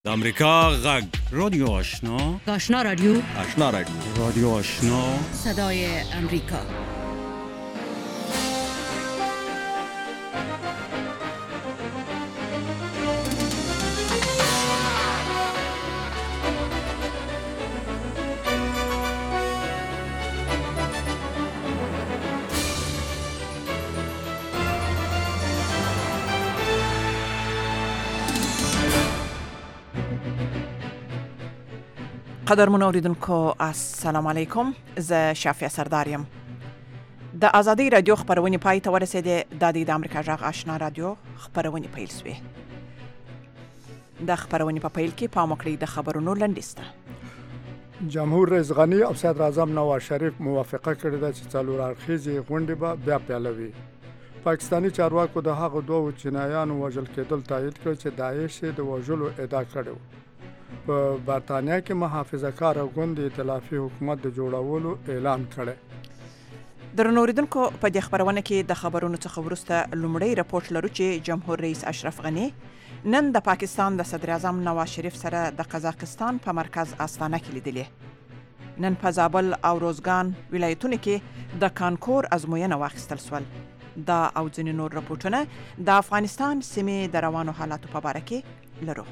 د امریکا غږ رادیو آشنا آشنا رادیو رادیو آشنا صدای امریکا. قدرمن اوریدونکو السلام علیکم. زه شافیه سرداریم. د آزادۍ رادیو خبرونه پای ته ورسېده. د امریکا غږ آشنا رادیو خبرونه پیل شوې. د خبرونه په پیل کې پام وکړئ د خبرونو لنډیسته. جمهور رئیس غنی او صدر اعظم نواز شریف موافقه کړې ده چې څلور اړخیزې غونډې به بیا پیلوي. پاکستانی چارواکو د هغو دوه چینایانو وژل کېدل تایید کړ چې داعش د وژلو ادعا کړې. په برتانیا کې محافظه کار غوند ائتلافي حکومت د جوړولو اعلان کړی. درنو اوریدونکو په دې خبرونه کې د خبرونو څخه وروسته لومړی راپورټ لرو چې جمهور رئیس اشرف غنی نن د پاکستان د صدر اعظم نواز شریف سره د قزاقستان په مرکز آستانه کې لیدلې. نن په زابل او روزګان ولایتونو کې د کانکور ازموینه واخیستل شول. دا او ځینې نور راپورټونه د افغانستان سیمې د روانو حالاتو په اړه کې لرو.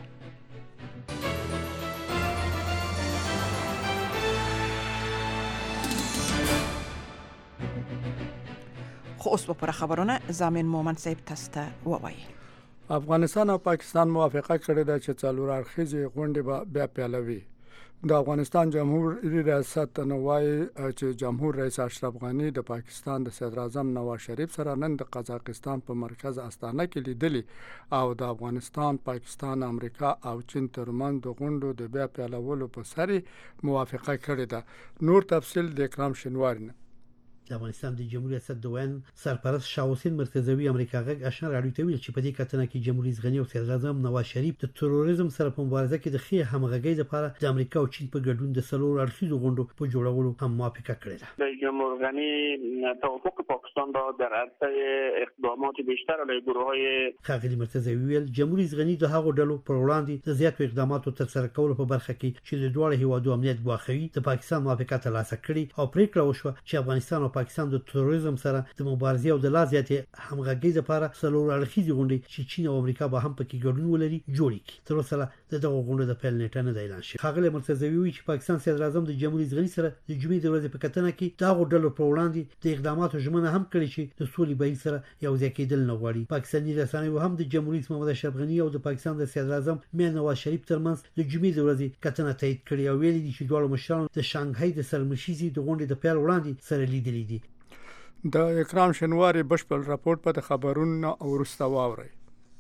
خو اوس په خبرونه زامن مومن صاحب تاسو ته ووایي. افغانستان او پاکستان موافقه کړې ده چې څلور اړخیزې غونډې به بیا پیلوي. د افغانستان جمهوریت ریاست نوای چې جمهور رئیس اشرف غنی د پاکستان د صدر اعظم نواز شریف سره نن د قزاقستان په مرکز آستانه کې لیدلي او د افغانستان، پاکستان، امریکا او چین ترمنځ د غونډو د بیا پیلولو په سر موافقه کړې ده. نور تفصیل د اکرام شنواری. د افغانستان د جمهوریت ریاست دوین سرپرست شاه حسین مرتضوی امریکا غږ آشنا رادیو ته ویل چې په دې کتنه کې جمهوریت رئیس غنی او صدر اعظم نواز شریف د تروریزم سره په مبارزه کې د ښې همغږۍ لپاره د امریکا او چین په ګډون د څلور اړخیزو غونډو په جوړولو هم موافقه کړې ده. جمهور غنی توافق پاکستان را در عرصه اقدامات بیشتر علیه گروه‌های خاغلی مرتضوی ویل جمهوریت رئیس غنی د هغو ډلو پر وړاندې د زیاتو اقداماتو ترسره کولو په برخه کې چې د دوه هیوادو امنیت ګواښوي د پاکستان موافقه ترلاسه کړې او پریکړه وشوه چې افغانستان او پاکستان د تروریزم سره د مبارزې او د لا زیاتې همغږۍ لپاره څلور اړخیزې غونډې چې چین او امریکا به هم پکې ګډون ولري جوړې کړي. تر اوسه د دغو غونډو د پیل نیټه نه ده اعلان شوې. خاغلی مرتضوی وایي چې پاکستان صدر اعظم د جمهوریت رئیس غنی سره د جمعې د ورځې په کتنه کې د هغو ډلو پر وړاندې د اقداماتو ژمنه هم کړې چې د سولې بهیر سره یوځای کېدل نه غواړي. پاکستاني رسنیو هم د جمهوریت رئیس محمد اشرف غنی او د پاکستان د صدر اعظم میر نواز شریف ترمنځ د جمعې د ورځې کتنه تایید کړې او ویلي دي چې دواړو مشرانو د شانګهای د سرمشيزي د غونډې د پیل وړاندې سره لیدلې دي. د اکرام شنواری بشپړ راپورټ په خبرونو او وروسته واوري.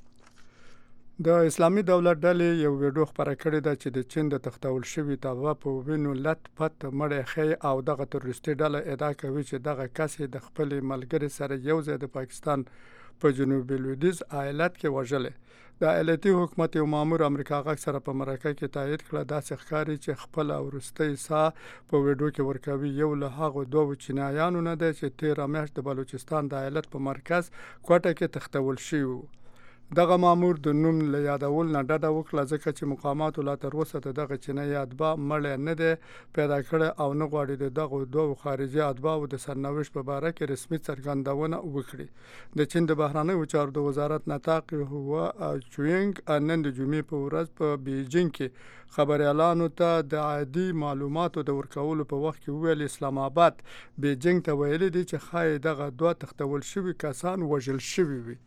د اسلامي دولت ډلې یو ویډیو خبره کړې ده چې د چین د تختول شوی تابع په وینو لټ پټ مړی خي او دغه تروریستي ډله ادعا کوي چې دغه کس د خپل ملګری سره یو ځای د پاکستان په جنوبي لویدیځ ایالت کې وژلې. د ایالتي حکومت یو مامور امریکا غږ سره په مرکه کې تایید کړه داسې ښکاري چې خپل ورستۍ ساه په ویډیو کې ورکوي. یو له هغو دوه چینایانو نه دی چې 13 میاشت د بلوچستان د ایالت په مرکز کوټه کې تختول شوی. دغه مامور د نوم له یادول نه ډډه وکړه ځکه چې مقاماتو لا تر اوسه دغه چینایي اتباع مړ نه دی پیدا کړی او نه غواړي دغه دوه خارجي اتباعو د سرنوشت په اړه کې رسمي څرګندونه وکړي. د چین د بهرنیو چارو د وزارت نطاق هوا چوینګ نن د جمعې په ورځ په بیجینګ کې خبريالانو ته د عادي معلوماتو د ورکولو په وخت کې ویل اسلام آباد بیجینګ ته ویل دي چې خای دغه دوه تختول شوی کسان وژل شوی وي.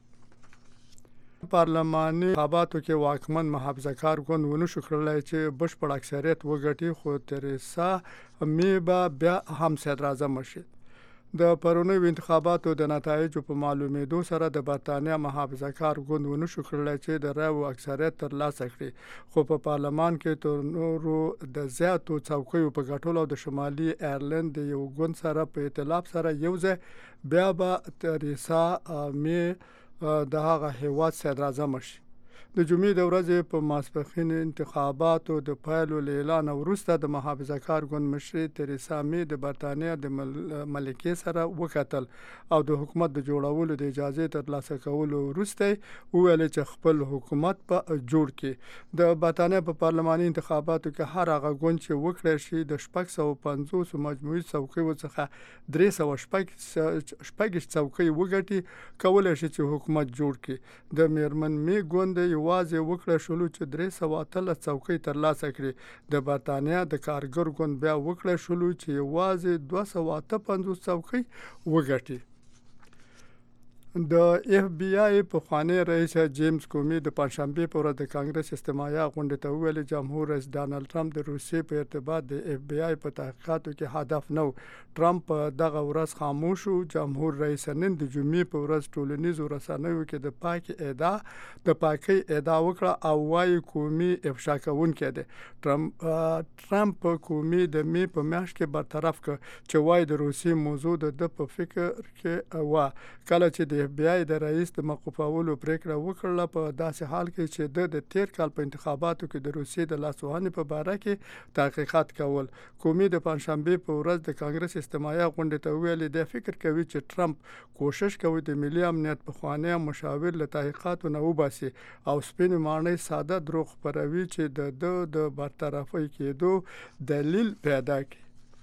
پارلماني انتخاباتو کې واکمن محافظه کار ګوند ونه شو کړلای چې بشپړ اکثریت وګټي خو تریسا مې بیا هم صدر اعظم شي. د پرونیو انتخاباتو د نتایجو په معلومېدو سره د برتانیا محافظه کار ګوند ونه شو کړلای چې د رایو اکثریت ترلاسه کړي خو په پارلمان کې تر نورو د زیاتو څوکیو په ګټلو او د شمالي ایرلند د یو ګوند سره په ائتلاف سره یو ځای بیا به تریسا مې د هغه هیواد صدر اعظم شي. د جمعې د ورځې په ماسپښین انتخاباتو د پایلو اعلان وروسته د محافظه‌کار ګوند مشر تریسا می د برتانیا د ملکې سره وکتل او د حکومت د جوړولو د اجازه ترلاسه کولو وروسته وویل چې خپل حکومت په جوړ کړي. د برتانیا په پارلماني انتخاباتو کې هر هغه ګوند چې وکړي شي د 650 مجموعي څوکیو څخه 300 څوکۍ وګټي کولای شي چې حکومت جوړ کړي. د میرمن می ګوند یوازې وکړه شلو چې 313 څوکۍ ترلاسه کړي. د برتانیا د کارګر ګوند بیا وکړه شلو چې یوازې 258 څوکۍ وګټي. د اف بی آی په خوانی رئیس جیمز کومی د پنځشنبه په ورځ د کانګرس استماعي غونډه ته ویل جمهور رئیس ډانلډ ټرمپ د روسیې په ارتباط د اف بی آی په تحقیقاتو کې هدف نو. ټرمپ دغه ورځ خاموش او جمهور رئیس نن د جمعې په ورځ ټولنیزو رسنیو کې د پاکي ادعا وکړه او وايي کومی افشا کوونکی دی. ټرمپ کومی د می په میاشت کې برطرف کړ چې وايي د روسیې موضوع د په فکر کې و کله چې د اف بی آی د رئیس د موقوفولو پریکړه وکړه په داسې حال کې چې د تیر کال په انتخاباتو کې د روسیې د لاسوهنې په باره کې تحقیقات کول. کومی د پنځشنبه په ورځ د کانګرس استماعي غونډه ته ویل د فکر کوي چې ټرمپ کوشش کوي د ملي امنیت په خوانی مشاور له تحقیقاتو نه وباسي او سپین معنی ساده دروغ خبروي چې د برطرفي کېدو دلیل پیدا کړي.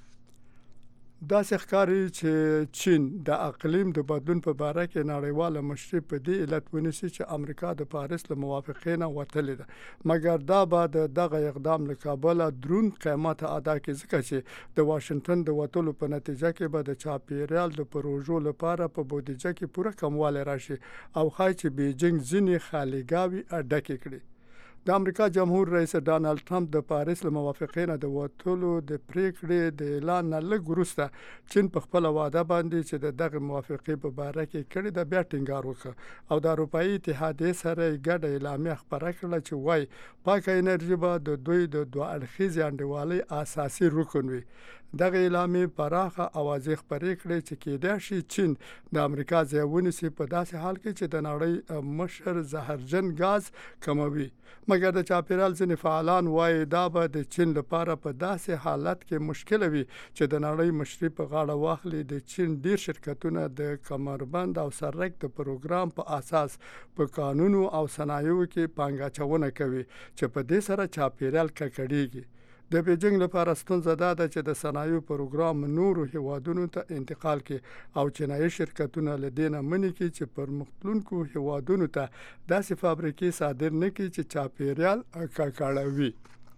دا ښکاري چې چین د اقلیم د بدلون په باره کې نړیواله مشري په دې علت ونیسي چې امریکا د پاریس له موافقې نه وتلې ده، مګر دا به دغه اقدام له کابل دروند قیمت ادا کړي ځکه چې د واشنگټن د وتلو په نتیجه کې به د چاپیریال د پروژو لپاره په بودیجه کې پوره کموالی راشي او ښایي چې بیجینګ ځینې خالیګاوي ډکې کړي. د امریکا جمهور رئیس ډانلډ ټرمپ د پاریس له موافقې نه د وتلو د پریکړې د اعلان نه لږ وروسته چین په خپل وعده باندې چې دغه موافقې په باره کې کړي د بیا ټینګار وکړ او د اروپאי اتحادیې سره ګډه اعلامیه خبره کړه چې وايي پاکه انرژي به د دوی د دوه اړخیزې انډیوالۍ اساسي رکن وي. دغه اعلامیه پراخه اوازې خبرې کړې چې کېدای شي چین د امریکا ځای ونیسي په داسې حال کې چې د نړۍ مشر زهرجن غاز کموي، مګر د چاپیریال ځینې فعالان وایي دا به د چین لپاره په داسې حالت کې مشکل وي چې د نړۍ مشري په غاړه واخلي. د چین ډیر شرکتونه د کمربند او سرک د پروګرام په اساس په قانونو او صنایعو کې پانګه اچونه کوي چې په دې سره چاپیریال ککړېږي. د بیجینګ لپاره ستونزه دا ده چې د صنایعو پروګرام نورو هیوادونو ته انتقال کړي او چینایي شرکتونه له دې نه منع کړي چې پرمختلونکو هیوادونو ته داسې فابریکې صادر نه کړي چې چاپیریال ککړوي.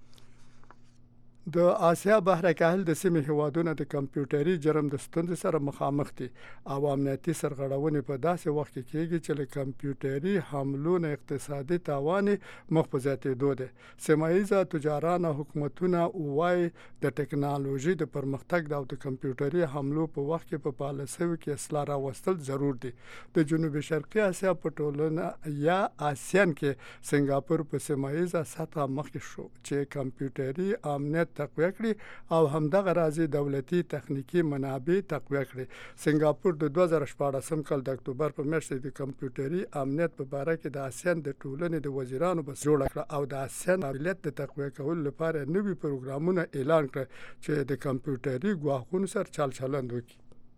د آسیا بحر کاهل د سیمې هیوادونو د کمپیوټري جرم د ستونزې سره مخامخ دي او امنیتي سرغړونې په داسې وخت کې کېږي چې له کمپیوټري حملو نه اقتصادي تاوان مخ په زیاتېدو دی. سیمایي تجاران او حکومتونه وایي د ټکنالوژي د پرمختګ او د کمپیوټري حملو په وخت کې په پالیسیو کې اصلاح راوستل ضرور دي. د جنوبي شرقي آسیا په ټولنه یا آسیان کې سنگاپور په سیمایي سطح مخکې شو چې کمپیوټري امنیت تقویه کړي او همدغه راځي دولتي تخنیکی منابع تقویه کړي. سنگاپور د 2014 کال د اکتوبر په میاشت د کمپیوټري امنیت په اړه کې د آسیان د ټولنې د وزیرانو بس جوړ کړ او د آسیان امنیت د تقویه کولو لپاره نوي پروګرامونه اعلان کړ چې د کمپیوټري ګواښونو سره چلند وکړي.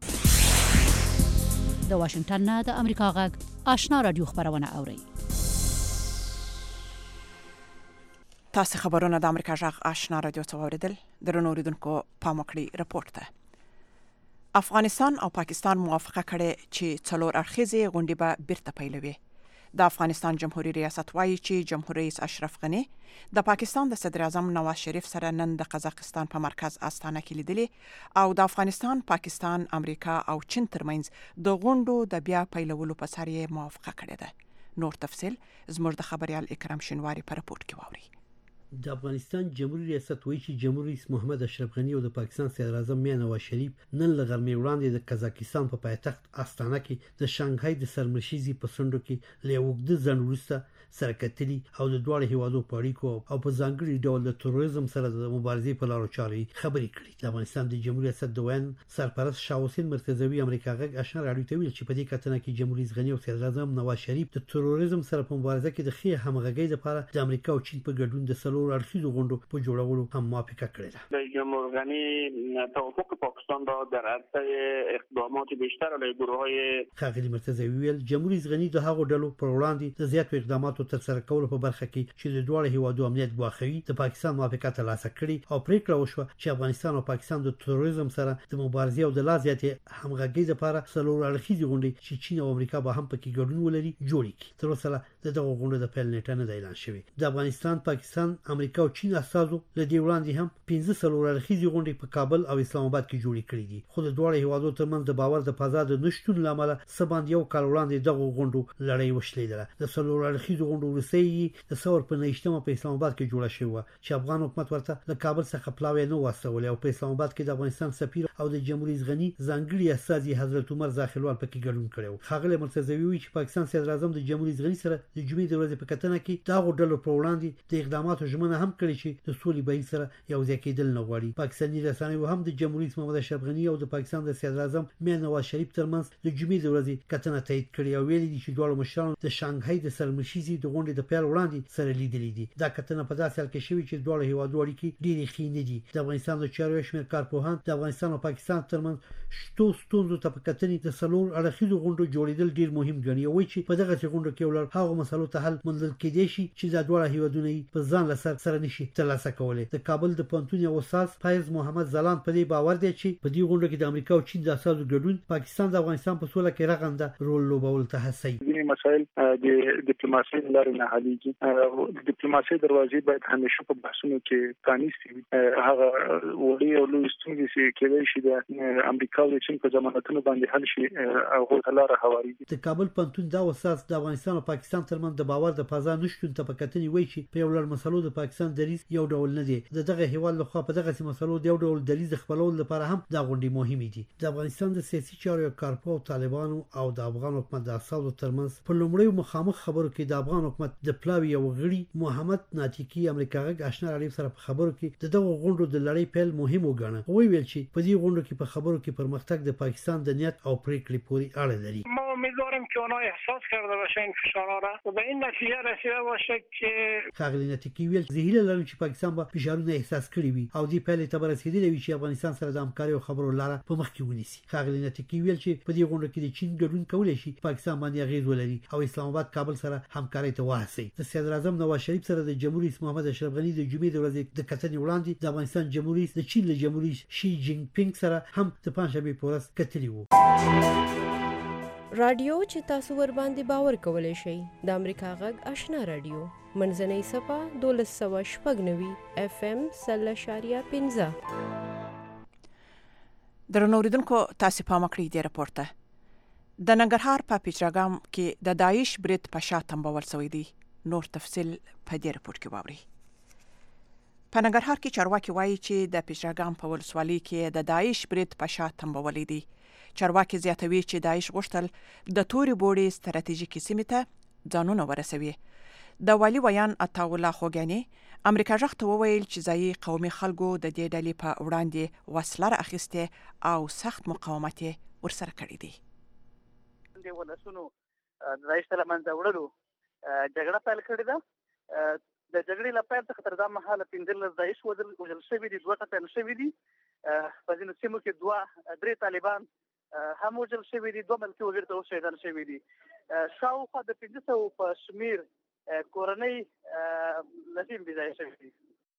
د واشنگټن نه د امریکا غږ آشنا رادیو خبرونه اوري. تاسو خبرونه د امریکا غږ آشنا رادیو څخه اوریدل. درنو اوریدونکو پام وکړئ رپورت ته. افغانستان او پاکستان موافقه کړې چې څلور اړخیزې غونډې به بیرته پیلوي. د افغانستان جمهوریت ریاست وایي چې جمهور رئیس اشرف غنی د پاکستان د صدر اعظم نواز شریف سره نن د قزاقستان په مرکز استانه کې لیدلې او د افغانستان، پاکستان، امریکا او چین ترمنځ د غونډو د بیا پیلولو په سر یې موافقه کړې ده. نور تفصیل زموږ د خبريال اکرام شینواری په رپورت کې واوري. د افغانستان جمهوریت ریاست وایي چې جمهور رئیس محمد اشرف غنی او د پاکستان صدر اعظم نواز شریف نن له غرمې وړاندې د قزاقستان په پایتخت استانه کې د شانګهای د سرمشيزي په سندو کې له وګړو ځن وروسته سره کتلي او د دوه هیوادو په اړیکو او په ځانګړي ډول د تروریزم سره د مبارزې په لارو چارو خبرې کړې. د افغانستان د جمهوریت صدر دوین سرپرست شاه حسین مرتضوی امریکا غږ آشنا راډیو ته ویل چې په دې کتنه کې جمهوریت غنی او صدر اعظم نواز شریف د تروریزم سره په مبارزه کې د خې همغږۍ لپاره د امریکا او چین په ګډون د سلور اړخیزو غونډو په جوړولو هم موافقه کړې ده. جمهوریت غنی توافق پاکستان را در عرصه اقدامات بیشتر علیه گروه‌های ښاغلي مرتضوی ویل جمهوریت غنی د هغو ډلو پر وړاندې د زیاتو اقداماتو ترسره کولو په برخه کې چې د دوه هیوادو امنیت ګواښوي د پاکستان موافقه ترلاسه کړې او پریکړه وشوه چې افغانستان او پاکستان د تروریزم سره د مبارزې او د لا زیاتې همغږۍ لپاره څلور اړخیزې غونډې چې چین او امریکا به هم پکې ګډون ولري جوړې کړي. تر اوسه د دغو غونډو د پیل نیټه نه ده اعلان شوې. د افغانستان، پاکستان، امریکا او چین استازو له دې وړاندې هم 15 څلور اړخیزې غونډې په کابل او اسلام آباد کې جوړې کړې دي. خو د دوه هیوادو ترمنځ د باور د فضا د نشټون لامل سباند یو کال وړاندې دغه غونډو لړۍ وشلیدله. د څلور اړخیزو غونډو وروسته د ثور په 19 په اسلام آباد کې جوړه شوه چې افغان حکومت ورته له کابل څخه پلاوی نه واستول او په اسلام آباد کې د افغانستان سفیر او د جمهوریت غنی ځانګړي استازي حضرت عمر زاخیلوال پکې ګډون کړو. ښاغلی مرتضوی وی چې پاکستان صدر اعظم د جمهوریت غنی سره د جمعې د ورځې په کتنه کې دا غوډلو پر وړاندې د اقداماتو ژمنه هم کړې چې د سولې بهیر سره یو ځای کېدل نه غواړي. پاکستاني رسنیو هم د جمهوریت محمد اشرف غنی او د پاکستان د صدر اعظم میر نواز شریف ترمنځ د جمعې د ورځې کتنه تایید کړې او ویلي دي چې دواړو مشرانو د شانګهای د سرمشيزي د غونډې د پیل وړاندې سره لیدلې دي. دا کتنه په داسې حال کې شوې چې دواړو هیوادو اړیکې ډېرې ښې نه دي. د افغانستان د چارو شمېر کارپوهان د افغانستان او پاکستان ترمنځ شتو ستونزو ته په کتنې د څلور اړخیزو غونډو جوړېدل ډېر مهم ګڼي او چې په دغه غونډو کې ولر هغه مسلو ته حل موندل کېدای شي چې د دواړو هیوادونو په ځان له سره نشي ترلاسه کولای. د کابل د پونتون یو استاد فایز محمد زلان په دې باور دی چې په دې غونډه کې د امریکا او چین د اساسو ګډون پاکستان د افغانستان په سوله کې رغنده رول لوبول ته هڅوي. ځینې مسایل د ډیپلوماسۍ لارې نه حلېږي. د ډیپلوماسۍ دروازې باید همیشه په بحثونو کې پرانیستې وي. هغه وړي او لوی ستونزې چې کېدای شي د امریکا او چین په ضمانتونو باندې حل شي هغه ته لاره هوارېږي. د کابل پونتون دا اساس د افغانستان او پاکستان ترمنځ د باور د فضا نشټون ته په کتنې وایي چې په یو لړ مسلو د پاکستان دریځ یو ډول نه دی. دغه هیواد لخوا په دغه مسلو د یو ډول دریځ خپلول لپاره هم دا غونډې مهمې دي. د افغانستان د سیاسي چارو کارپو او طالبانو او د افغان حکومت د اساسو ترمنځ په لومړیو مخامخ خبرو کې د افغان حکومت د پلاوی یو غړي محمد ناتیکی امریکا غږ آشنا راډیو سره په خبرو کې دغه غونډو د لړۍ پیل مهم وګڼه. وی ویل چې په دې غونډو کې په خبرو کې پرمختګ د پاکستان د نیت او پریکړې پورې اړه لري. ما امیدوارم که آنها احساس کرده باشن فشارها را و به این نتیجه رسیده باشه که ښاغلی ناتیکی ویل زه هیله لرم چې پاکستان به فشارونه احساس کړي وي او دې پایلې ته رسیدلی وي چې افغانستان سره د همکارۍ او خبرو لاره په مخ کې ونیسي. ښاغلی ناتیکی ویل چې په دې غونډه کې د چین ګډون کولای شي پاکستان باندې اغیز ولري او اسلام آباد کابل سره همکارۍ ته وهڅوي. د صدر اعظم نواز شریف سره د جمهوریت محمد اشرف غنی د جمعې د ورځې د کتنې وړاندې د افغانستان جمهوریت د چین له جمهوریت شي جین پینګ سره هم د پنځشنبې په ورځ کتلي وو. رادیو چې تاسو ور باندې باور کولای شئ د امریکا غږ آشنا رادیو منځنۍ صفه 1290 FM 0.15. درنو اوریدونکو تاسو پام کړئ د راپور ته. د ننګرهار په پیچراګام کې د داعش برید په شا تنبول شوی دی. نور تفصیل په دې راپور کې واورئ. په ننګرهار کې چارواکي وایي چې د پیچراګام په ولسوالۍ کې د داعش برید په شا تنبول دی. چارواکي زیاتوي چې داعش غوښتل د توري بوړي ستراتیژیکي سیمې ته ځانونه ورسوي. د والي ویان عطاالله خوګانی امریکا غږ ته وویل چې ځایي قومي خلکو د دې ډلې په وړاندې وسله راخیسته او سخت مقاومت ورسره کړی دی. د ولسونو د داعش سره منځ وړلو جګړه پیل کړې ده. د جګړې لپاره تر دا مهاله 15 داعش وژل شوي دي، 2 ټپیان شوي دي. په ځینو سیمو کې 2-3 طالبان هم وژل شوي دي، 2 ملکي وګړي ته شهیدان شوي دي. شاوخوا د 500 په شمیر کورنۍ لسیم بي ځای شوي دي.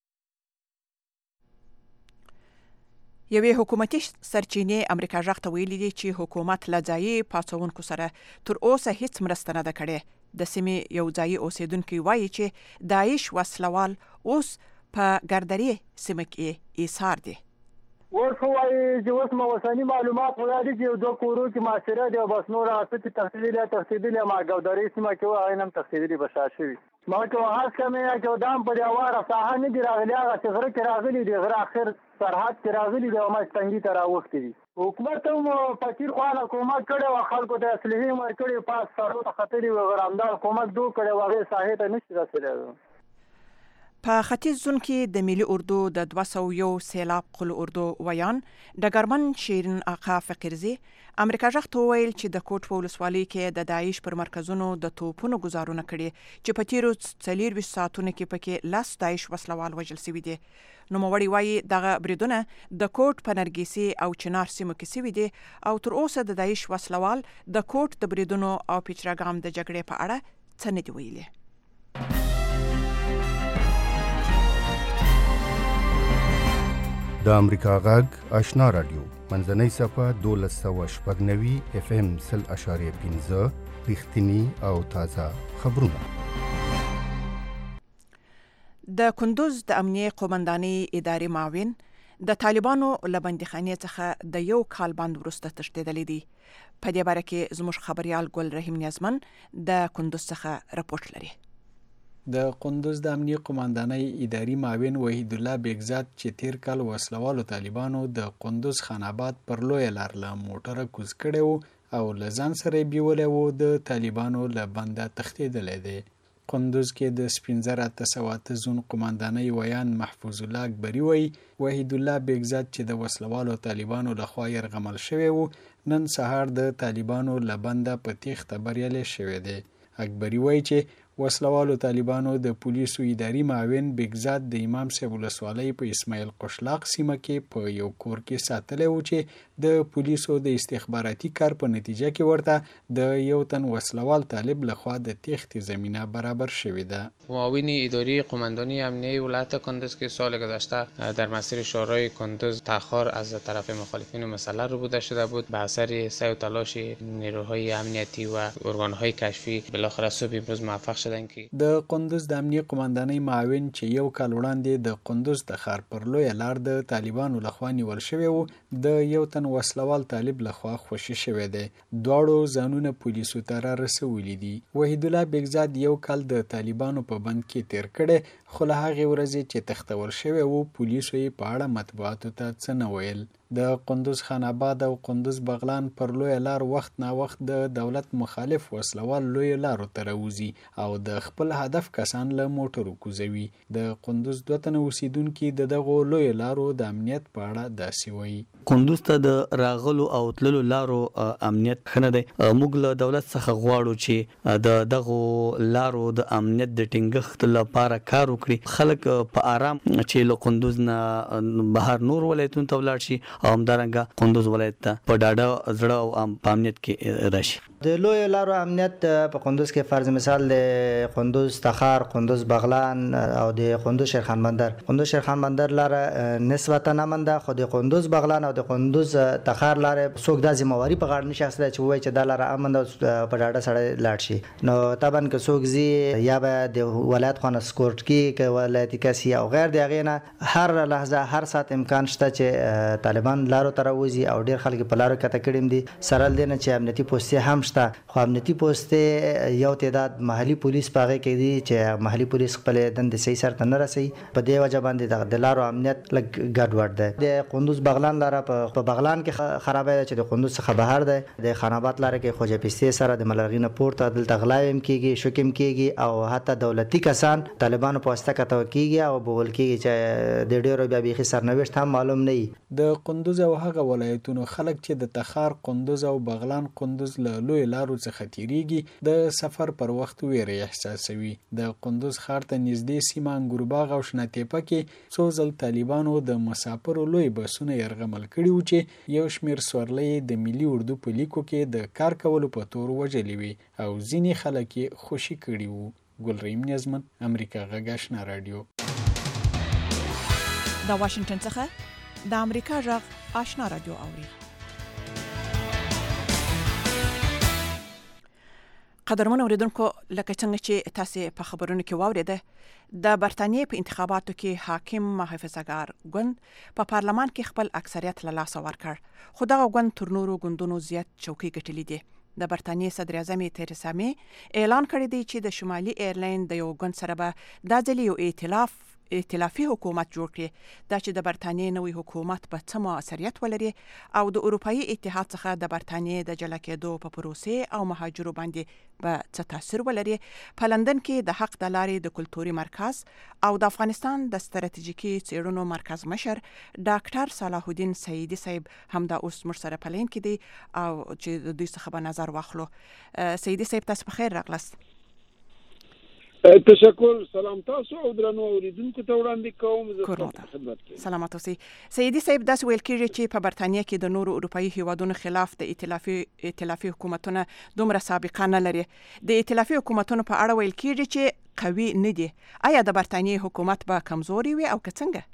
یوې حکومتي سرچینې امریکا غږ ته ویلي دي چې حکومت له ځایي پاڅونکو سره تر اوسه هیڅ مرسته نه ده کړې. د سیمې یو ځایي اوسیدونکي وایي چې داعش وسلوال اوس په ګردري سیمه کې ایثار دي. اوس وایي چې اوس موسمي معلومات وړاندې چې 2 کورو کې معاشره دی او بس نور اساسي تفصیلي ما ګودري سیمه کې وایي نم تفصیلي بشا شوی. ما که هغه کمه چې دام په دیواره ساحه نه دی راغلی، هغه چې غره کې راغلی دی، غره اخر سرحد کې راغلی دی او ما څنګه ته راوختی دي. حکومت هم فقیر خوانه کومک کړی و خلکو ته اصلحې ورکړي پاس سرو ته ختلي و غرامدار کومک دو کړی و هغې ساحې ته نشي رسېدلی. په ختیځ زون کې د ملي اردو د 201 سیلاب قل اردو ویان ډګرمن شیرین آقا فقیرزی امریکا ژغ ته وویل چې د کوټ په ولسوالۍ کې د داعش پر مرکزونو د توپونو ګزارونه کړي چې په تیرو 24 ساعتونو کې پکې 10 داعش وسلوال وژل شوي دي. نوموړي وایي دغه بریدونه د کوټ په نرګسي او چنار سیمو کې شوي دي او تر اوسه د داعش وسلوال د کوټ د بریدونو او پیچراګام د جګړې په اړه څه نه دی ویلي. د امریکا غږ آشنا رادیو منځنۍ صفحه 1290 FM 0.15 رښتینی او تازه خبرونه. د کندوز د امنیه قومندانۍ اداري معاون د طالبانو له بندیخانې څخه د یو کال باندې وروسته تښتېدلی دی. په دې باره کې زموږ خبريال ګل رحیم نیازمن د کندوز څخه راپورټ لري. د کندوز د امنیه قومندانۍ اداري معاون وحید الله بیگزاد چې تیر کال وسلوالو طالبانو د کندوز خان آباد پر لوی لار له موټره کوز کړی او له ځان سره بیولې وو د طالبانو له بنده تښتېدلی دی. کندوز کې د 1508 زون قومندانۍ ویان محفوظ الله اکبری وایي وحید الله بیگزاد چې د وسلوالو طالبانو لخوا یرغمل شوی وو نن سهار د طالبانو له بنده په تیښته بریالی شوی دی. اکبری وایي چې وسلوالو طالبانو د پولیسو اداري معاون بیگزاد د امام صاحب ولسوالۍ په اسماعیل قشلاق سیمه کې په یو کور کې ساتلی و چې د پولیسو د استخباراتي کار په نتیجه کې ورته د یو تن وسلوال طالب لخوا د تیښتې زمینه برابر شوې ده. معاون اداری قماندانی امنیه ولایت کندوز که سال گذشته در مسیر شورای کندوز تأخیر از طرف مخالفین مسلح رو بوده شده بود. به اثر سعی و تلاش نیروهای امنیتی و ارگانهای کشفی بالاخره صبح امروز موفق شدن که د کندوز د امنیه قومندانۍ معاون چې یو کال وړاندې د کندوز د ښار پر لوی لار د طالبانو لخوا نیول شوی و د یو تن وسلوال طالب لخوا خوشي شوی دی. دواړو ځانونه پولیسو ته را رسولي دي. وحید الله بیگزاد یو کال د طالبانو په بند کې تیر کړی خو له هغې ورځې چې تښتول شوی و پولیسو یې په اړه مطبوعاتو ته څه نه ویل. د کندوز خان آباد او کندوز بغلان پر لوی لار وخت نا وخت د دولت مخالف وسلوال لوی لارو ته راوځي او د خپل هدف کسان له موټرو کوزوي. د کندوز 2 تنه اوسیدونکي د دغو لوی لارو د امنیت په اړه داسې وایي. کندوز ته د راغلو او تللو لارو امنیت ښه نه دی. موږ له دولت څخه غواړو چې د دغو لارو د امنیت د ټینګښت لپاره کار وکړي. خلک په آرام چې له کندوز نه بهر نور ولایتونو ته ولاړ شي او همدارنګه کندوز ولایت ته په ډاډه زړه او په امنیت کې راشي. د لوی لارو امنیت په کندوز کې فرض مثال د کندوز تخار، کندوز بغلان او د کندوز شیرخان بندر. کندوز شیرخان بندر لار نسبتا امن ده، خو د کندوز بغلان او د کندوز تخار لار څوک د ذمہواری په غاړه نشي اخیستلی چې وایي چې دا لار امن ده په ډاډه سړی لاړ شي. نو طبعا که څوک ځي یا به د ولایت خو نه سکورټ کړي که ولایتي کسي او غیر د هغې نه هر لحظه هر ساعت امکان شته چې طالبان لارو ته راوځي او ډېر خلک په لارو کته کړي دي. سره له دې نه چې امنیتي پوستې هم شته، خو امنیتي پوستې یو تعداد محلي پولیس په هغې کې دي چې محلي پولیس خپلې دندې صحیح سرته نه رسوي. په دې وجه باندې د لارو امنیت لږ ګډوډ دی. د کندوز بغلان لاره په بغلان کې خرابه ده چې د کندوز څخه بهر ده. د خان آباد لاره کې خوجه پستې سره د ملرغي نه پورته دلته غلاوې هم کېږي، شوکې هم کېږي او حتی دولتي کسان طالبانو په واسطه کته کېږي او بول کېږي چې د ډېرو بیا بیخي سرنوشت هم معلوم نه وي. د کندوز او هغه ولایتونو خلک چې د تخار، کندوز او بغلان کندوز له لوی لارو څخه تیریږي د سفر پر وخت ویره احساسوي. د کندوز ښار ته نږدې سیمه انګورباغ او شنه تیپه کې څو ځل طالبانو د مسافرو لوی بسونه یرغمل کړي وو چې یو شمېر سورلۍ د ملي اردو په لیکو کې د کار کولو په تور وژلي وي او ځینې خلک یې خوشي کړي وو. ګلریم نیازمن، امریکا غږ آشنا رادیو. د واشنگټن څخه د امریکا غږ آشنا رادیو اوري. قدرمن اوریدونکو، لکه څنګه چې تاسو په خبرونو کې واوریده، د برتانیې په انتخاباتو کې حاکم محافظه‌ګار ګوند په پارلمان کې خپل اکثریت له لاسه ورکړ، خو دغه ګوند تر نورو ګوندونو زیات چوکۍ ګټلې دي. د برتانیې صدر اعظم تریسا مې اعلان کړی دی چې د شمالي ایرلاین د یو ګوند سره به دا ځل یو ائتلاف ائتلافي حکومت جوړ کړي دا چې د برتانیې نوې حکومت په څه موثریت ولري او د اروپאי اتحاد څخه د برتانیې د جلا کېدو په پروسې او مهاجرو باندې به څه تاثیر ولري. په لندن کې د حق د لارې د کلتوري مرکز او د افغانستان د ستراتیژیکي څېړنو مرکز مشر ډاکټر صلاح الدین سیدی صاحب هم دا اوس موږ سره په لین کې دی او چې د دوی څخه به نظر واخلو. سیدی صاحب تاسو په خیر راغلاست. تشکر. سلام تاسو او درنو اوریدونکو ته وړاندې کوم. زه خدمت کوم. سلامات اوسئ. سیدی صاحب داسې ویل کېږي چې په برتانیې کې د نورو اروپאי هیوادونو خلاف د ائتلافي حکومتونه دومره سابقه نه لري. د ائتلافي حکومتونو په اړه ویل کېږي چې قوي نه دي. آیا د برتانیې حکومت به کمزوري وي او که څنګه؟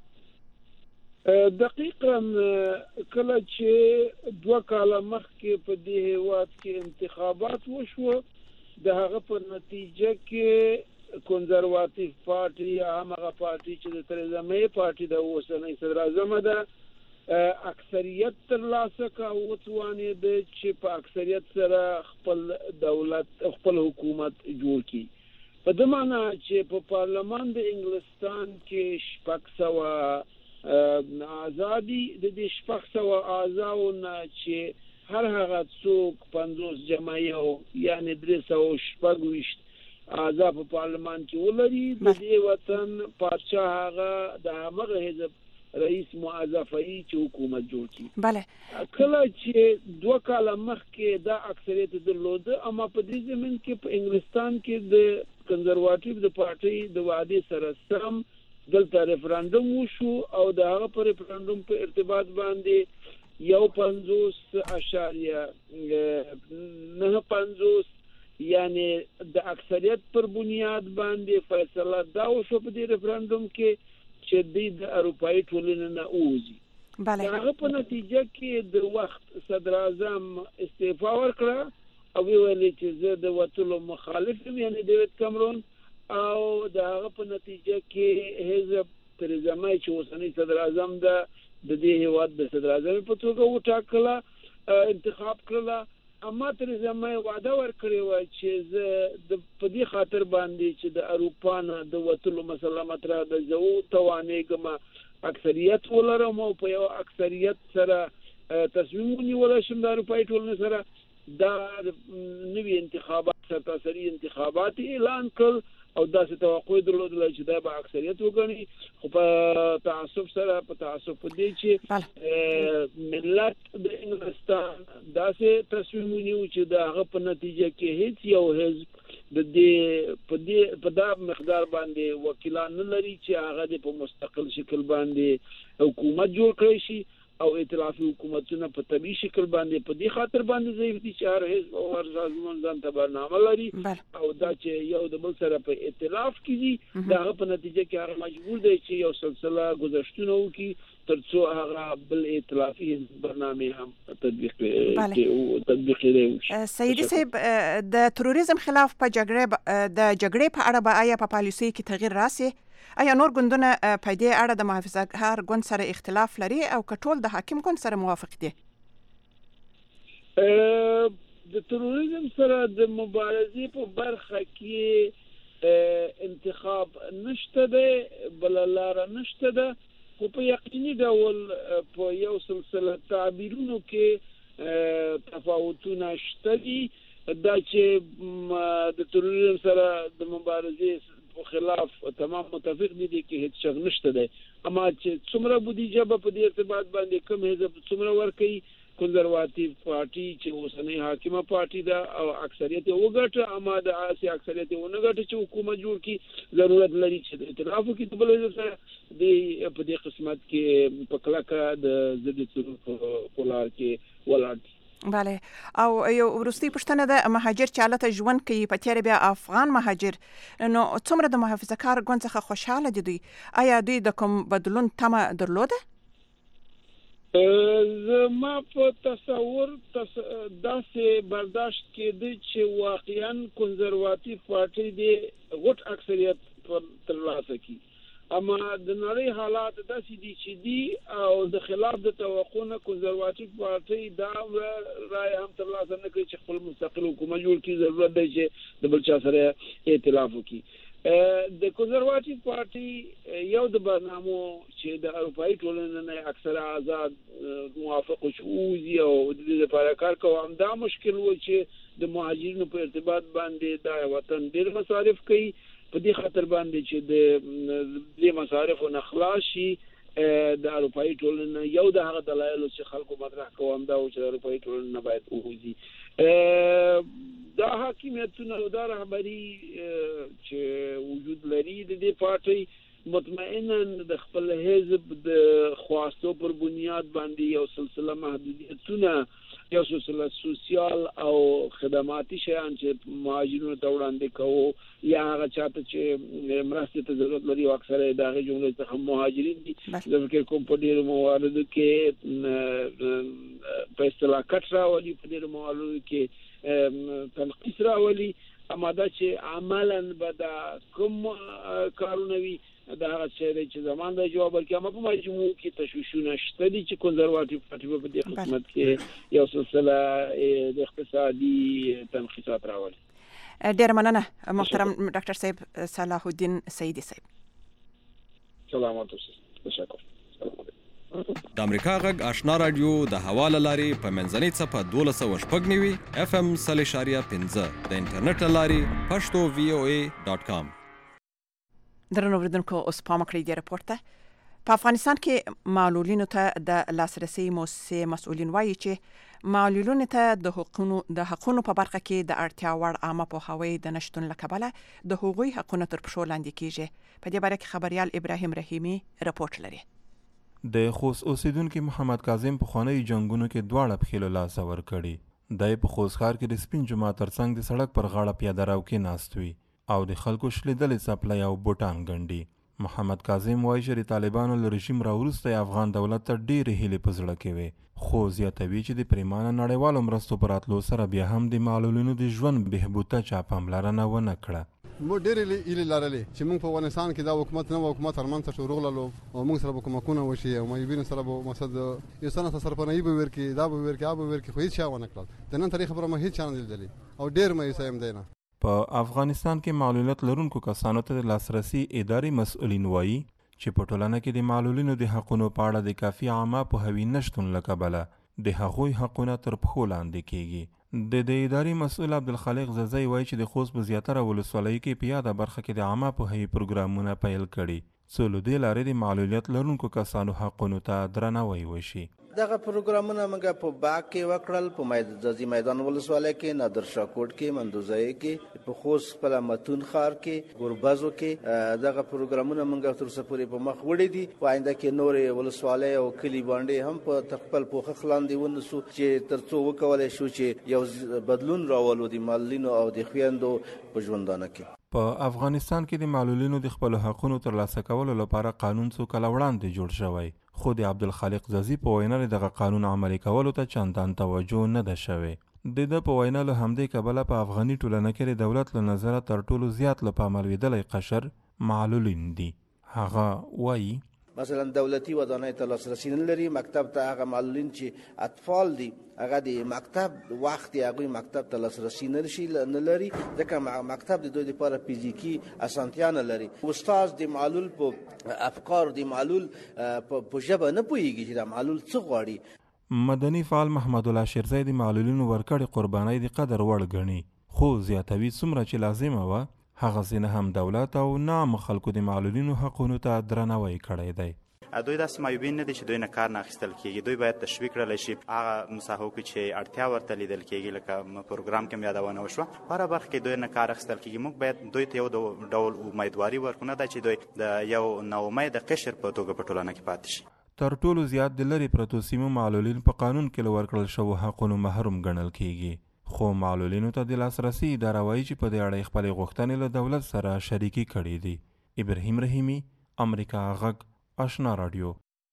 دقیقاً کله چې 2 کاله مخکې په دې هیواد کې انتخابات وشو د هغه په نتیجه کې کنزرواتیو پارټي هغه پارټي چې د تریزا مې پارټي د اوسنۍ صدر اعظم ده اکثریت ترلاسه کړه او توانید چې په اکثریت سره خپل دولت خپل حکومت جوړ کړي. په دې معنی چې په پارلمان د انګلستان کې 600 آزادی د دې 600 اعضاءونه چې هر هغه څوک 50 جمعیه یعنی 326 اعضاء په پارلمان کې ولري د دې وطن پادشاه هغه د هغه حزب رئیس موظفي چې حکومت جوړ کړي. بله کله چې 2 کاله مخکې دا اکثریت درلوده اما په دې زمين کې په انګلستان کې د کنزرواتیو د پارټي د وعده سره سم دلته ریفرندوم وشو او د هغه پر ریفرندوم په ارتباط باندې 50.950 یعنی د اکثریت پر بنیاد باندې فیصله دا وشو په دې ریفرندوم کې چې د اروپאי ټولنې نه اوزي. بله هغه په نتیجه کې د وخت صدر اعظم استعفا ورکړه او ویل چې زه د وټلو مخالف یم یعنی ډیوډ کامرون او د هغه په نتیجه کې حزب تریزا مې چې اوسنۍ صدر اعظم د دې هیواد د صدر اعظم په توګه وټاکله انتخاب کړله اما تریزا مې وعده ورکړې و چې زه د په دې خاطر باندې چې د اروپا نه د وټلو مسله مطرح د زو توانېګم اکثریت ولرم او په یو اکثریت سره تصمیم ونیول شم د اروپאי ټولنې سره دا نوې انتخابات سرتاسري انتخابات اعلان کړل او داسې توقع درلودل چې دا به اکثریت وګڼي خو په تعصب سره په تعصب په دې چې ملت د انګلستان داسې تصمیم ونیو چې دا هغه په نتیجه کې هیڅ یو حزب د دې په دا مقدار باندې وکیلان نه لري چې هغه په مستقل شکل باندې حکومت جوړ کړي شي او ائتلافي حکومتونه په طبيعي شکل باندې په دې خاطر باندې ضعیف دي چې هر حزب او هر سازمان ځان ته برنامه لري او دا چې یو د بل سره په ائتلاف کې دي دا په نتیجه کې هغه مجبور دی چې یو سلسله گذشتونه وکړي ترڅو هغه بل ائتلافي برنامه هم تطبیق کړي. سیدی صاحب د تروریزم خلاف په جګړې په اړه به آیا په پالیسي کې تغییر راسي؟ آیا نور ګوندونه په دې اړه د محافظه‌کار ګوند سره اختلاف لري او کټول د حاکم ګوند سره موافق دي؟ د تروریزم سره د مبارزې په برخه کې انتخاب نشته ده بل لار نشته ده خو په یقیني ډول په یو سلسله تعبیرونو کې تفاوتونه شته دي دا چې د تروریزم سره د مبارزې خلاف تمام متفق دي کې هیڅ شک نشته ده اما چې څومره بودیجه په دې ارتباط باندې کوم حزب څومره ورکي کنزرواتیو پارټي چې اوسنۍ حاکمه پارټي ده او اکثریت وګټه اما د اسي اکثریت ونګټه چې حکومت جوړ کی ضرورت لري چې ائتلاف کې بل سره د په دې قسمت کې پکلاکه د زړه پولار کې ولاړ. بله او یو ورستي پښتنه د مهاجر چې حالت ژوند کوي په تیر بیا افغان مهاجر نو څومره د محافظه‌کار ګوند څخه خوشاله دي آیا دوی د کوم بدلون تمه درلوده؟ ما په تصور داسې برداشت کېده چې واقعا کنزرواتیو پارټي د غټ اکثریت ترلاسه کړي اما د نړۍ حالات داسې دي چې دي او د خلاف د توقعونه کنزرواتیو پارټي دا رائے هم ترلاسه نه کوي چې خپل مستقل حکومت جوړ کړي ضرورت دی چې د بل چا سره ائتلاف وکړي د کنزرواتیو پارټي یو د برنامو چې د اروپאי ټولنې نه اکثره آزاد موافق شوزي او د دې لپاره کار کوي دا مشکل و چې د مهاجرینو په ارتباط باندې د وطن ډېر مصارف کوي په دې خاطر باندې چې د دې مصارفو نه خلاص شي د اروپאי ټولنې یو د هغه دلایل چې خلکو مطرح کوم دا چې د اروپאי ټولنې باید ووزي دا حاکمیتونه دا رهبری چې وجود لري د دې پارټي مطمئنا د خپل حزب د خواستو پر بنیاد باندې یو سلسله محدودیتونه یو سلسله سوسیال او خدماتي شیان چې مهاجرینو ته وړاندې کوو یا هغه چاته چې مرستې ته ضرورت لري او اکثره د هغې جملې څخه مهاجرین دي زه فکر کوم په ډېرو مواردو کې په اصطلاح کټ راولي په ډېرو مواردو کې تنقیص راولي اما دا چې عملا به دا کوم کارونه وي دا هغه چې زمان د جواب ورکړي اما په مجموع کې تشویشونه شته دي چې کنزرواتیو پارټي په دې خدمت کې یو سلسله د اقتصادي تنقیصات راولي. ډېر مننه محترم ډاکټر صاحب صلاح الدین سیدی صاحب. سلامات اوسئ. تشکر. د امریکا غږ آشنا رادیو د حواله لاري په منځنۍ صفه 1290 FM 0.15 د انټرنیټ لاري pashto.voa.com. درنو اوریدونکو اوس پام کړئ د راپور ته په افغانستان کې معلولینو ته د لاسرسي موسسې مسؤلین وایي چې معلولینو ته د حقونو په برخه کې د اړتیا وړ عامه پوهاوی د نشټون له کبله د هغوی حقونه تر پښو لاندې کیږي. په دې باره کې خبريال ابراهیم رحیمی راپورټ لري. د خوست اوسیدونکو محمد کاظم په خونی جنگونو کې دواړه په خلو لاس ور کړي. دای په خوست ښار کې د سپین جمعه ترڅنګ د سړک پر غاړه پیاده راو کې ناستوي او د خلکو شلیدلې سپلای او بوټان ګنډي. محمد کاظم وایي چې طالبانو له رژیم راوروسته افغان دولت ته ډېرې هیلې په زړه کې وي خو زیاتوي چې د پریمانه نړیوالو مرستو پر راتلو سره بیا هم د معلولینو د ژوند بهبود ته چا پاملرنه ونه کړه. موږ ډېرې هیلې لرلې چې موږ په افغانستان کې دا حکومت نه حکومت هرمنځ ته ورغللو او موږ سره به کومکونه وشي او معیوبینو سره به مقصد یو څه سرپناهي به ورکړي دا به ورکړي هغه به ورکړي خو هېڅ چا ونه کړل. د نن تاریخ خبره ما هېڅ چا نه لیدلې او ډېر مایوسه یم دی نه. په افغانستان کې معلولیت لرونکو کسانو ته د لاسرسي اداري مسؤلین وایي چې په ټولنه کې د معلولینو د حقونو په اړه د کافي عامه پوهاوی نشتون له کبله د هغوی حقونه تر پښو لاندې کیږي. د اداري مسؤل عبدالخالق ززی وایي چې د خوست په زیاتره ولسوالیو کې په یاده برخه کې د عامه پوهاوي پروګرامونه پیل کړي څو له دې لارې د معلولیت لرونکو کسانو حقونو ته درناوی وشي. دغه پروګرامونه موږ په باغ کې وکړل په میدان ولسوالۍ کې نادر شاه کوټ کې مندوزای کې په خوست په متون ښار کې ګوربازو کې دغه پروګرامونه موږ تر څه پورې په مخ وړي دي او آینده کې نور ولسوالۍ او کلی باندې هم په خپل پوخه خلاندې ونسو چې تر څو وکولای شو چې یو بدلون راولو د معلولینو او د خويندو په ژوندانه کې. په افغانستان کې د معلولینو د خپل حقونو ترلاسه کولو لپاره قانون څو کله وړاندې جوړ شوی خو د عبدالخالق ززی په وینا دغه قانون عملي کولو ته چندان توجه نه ده شوې. د په وینا له همدې کبله په افغاني ټولنه کې د دولت له نظره تر ټولو زیات له پامه لوېدلی قشر معلولین دي. هغه وایي مثلا دولتي ودانۍ ته لاسرسي نه لري. مکتب ته هغه معلولین چې اطفال دي هغه د مکتب وخت هغوی مکتب ته لاسرسي نه لري ځکه مکتب د دوی لپاره فزیکي اسانتیا نه لري. استاد د معلول په افکار د معلول په ژبه نه پوهیږي چې د معلول څه غواړي. مدني فعال محمد الله شیرزی د معلولینو ورکړې قربانۍ د قدر وړ ګڼي خو زیاتوي څومره چې لازمه وه هغه نه هم دولت او نام خلکو د معلولینو حقونو ته درناوی کړی دی. دوی داسې معیوبین نه دي چې دوی نه کار نه اخیستل کېږي. دوی باید تشویق کړلی شي هغه مساحو کې چې اړتیا ورته لیدل کېږي لکه پروګرام کې یادونه وشوه په هره برخه کې دوی نه کار اخیستل کېږي. موږ باید دوی ته یو ډول امیدواري ورکړو نه ده چې دوی د یو ناامید قشر په توګه په ټولنه کې پاتې شي. تر ټولو زیات د لرې پرتو سیمو معلولین په قانون کې له ورکړل شوو حقونو محروم ګڼل کېږي خو معلولینو ته د لاسرسي اداره وایي چې په دې اړه خپلې غوښتنې له دولت سره شریکي کړي دي. ابراهیم رحیمی امریکا غږ آشنا رادیو.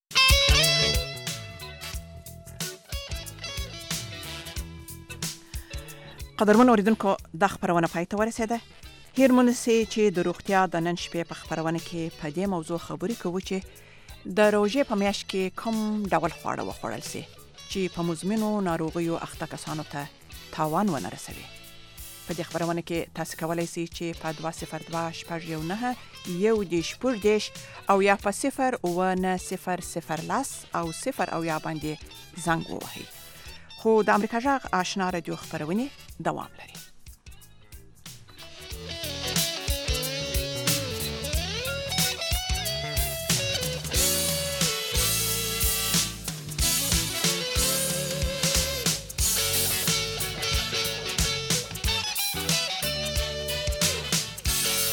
قدرمن اوریدونکو د خبرونه پای ته ورسېده. هیر مونسي چې د روغتیا د نن شپې په خبرونه کې په دې موضوع خبرې کوو چې د روژې په میاشت کې کوم ډول خواړه وخوړل شي چې په مزمنو ناروغیو اخته کسانو ته تاوان ونه رسوي. په دې خبرونه کې تاسو کولای شئ چې په 202 شپږ 19 یو د شپږ دیش او یا په 01900 او 0 او یا باندې زنګ ووهئ. خو د امریکا جغ آشنا رادیو خبرونه دوام لري.